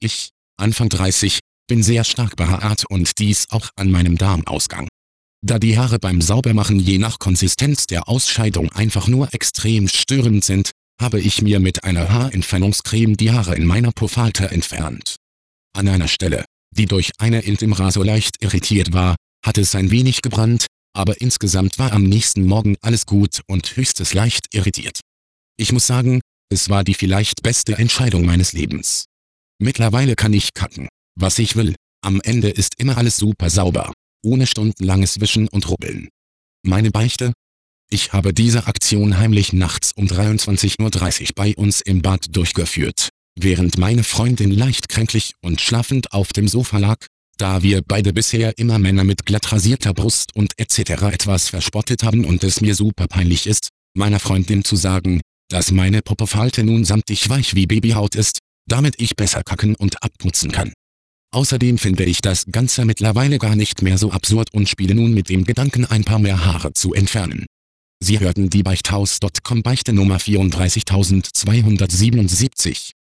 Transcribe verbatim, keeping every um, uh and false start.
Ich, Anfang dreißig, bin sehr stark behaart und dies auch an meinem Darmausgang. Da die Haare beim Saubermachen je nach Konsistenz der Ausscheidung einfach nur extrem störend sind, habe ich mir mit einer Haarentfernungscreme die Haare in meiner Po-Falte entfernt. An einer Stelle, die durch eine Intimrasur leicht irritiert war, hat es ein wenig gebrannt, aber insgesamt war am nächsten Morgen alles gut und höchstens leicht irritiert. Ich muss sagen, es war die vielleicht beste Entscheidung meines Lebens. Mittlerweile kann ich kacken, was ich will, am Ende ist immer alles super sauber, ohne stundenlanges Wischen und Rubbeln. Meine Beichte? Ich habe diese Aktion heimlich nachts um dreiundzwanzig Uhr dreißig bei uns im Bad durchgeführt, während meine Freundin leicht kränklich und schlafend auf dem Sofa lag, da wir beide bisher immer Männer mit glatt rasierter Brust und et cetera etwas verspottet haben und es mir super peinlich ist, meiner Freundin zu sagen, dass meine Popo-Falte nun samtig weich wie Babyhaut ist, damit ich besser kacken und abputzen kann. Außerdem finde ich das Ganze mittlerweile gar nicht mehr so absurd und spiele nun mit dem Gedanken, ein paar mehr Haare zu entfernen. Sie hörten die Beichthaus Punkt com Beichte Nummer vierunddreißigtausendzweihundertsiebenundsiebzig.